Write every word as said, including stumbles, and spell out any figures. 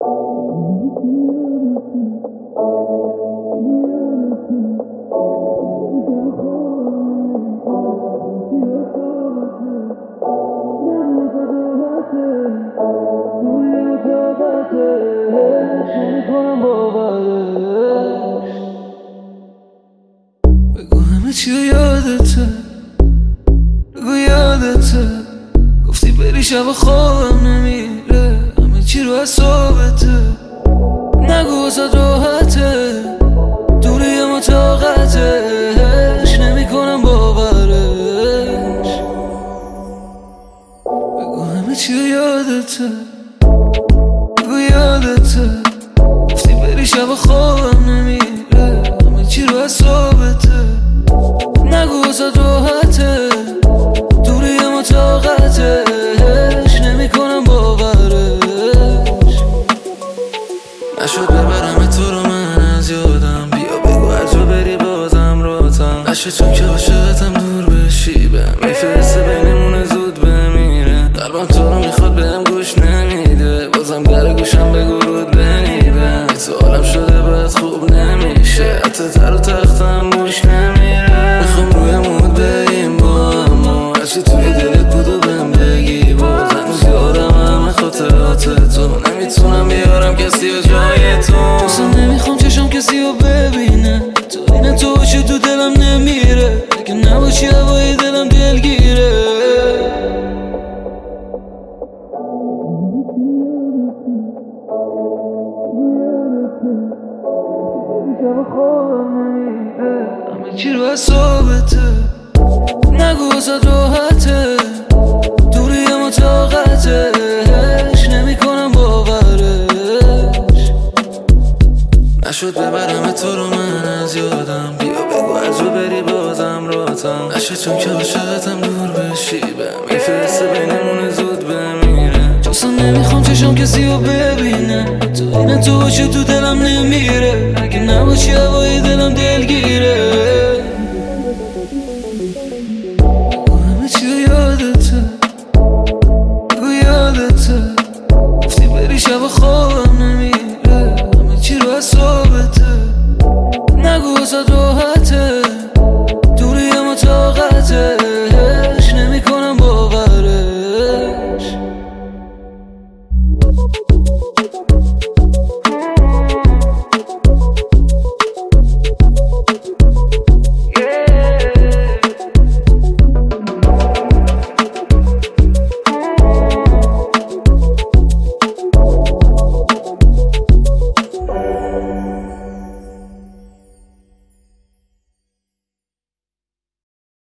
بگو همه چی رو یادته، بگو یادته گفتی بری شب خوابم نمیره، همه چی رو حسابته. نگو واسه راحته، دوری اما طاقتش نمی کنم باورش. بگو همه چی رو یادته، بگو یادته گفتی بری شب خوابم نمیره، همه چی رو حسابته. نگو واسه راحته، دوری اما طاقتش نمی کنم باورش. نشد ببرم تو رو من از یادم، بیا بگو هر جا بری بازم راتم نشه، چون که عاشقتم دور بشی بهم میفرسته بینمونه زود بمیره. قلبم تو رو میخواد بهم گوش نمیده، بازم در گوشم بگو رود بنیبه. تو عالم شده باید خوب نمیشه، حتی تر و تختم گوش نمیره. میخوام روی مود بریم با اما هرچی توی دلت بود و بهم بگی، باز هنوز یادم همه خاطرات تو، نمیتونم بیارم کسی و جای تو. اصلا نمیخوام چشم کسی رو ببینه، تو اینه تو باشی تو دلم نمیره، اگه نباشی هوای دلم دلگیره. همه چی رو حسابته، نگو واسه راحته، دوری اما طاقتش نمی کنم باورش. نشد ببرم تو رو من از یادم، بیا بگو هر جا بری بازم راتم نشه، چون که عاشقتم دور بشی بهم میفرسته بینمونه زود بمیره. اصلا نمیخوام چشم کسی رو ببینه، تو اینه تو باشی تو دلم نمیره، اگه نباشی هوای دلم دلگیره. بگو همه چی رو یادته، بگو یادته گفتی بری شب خوابم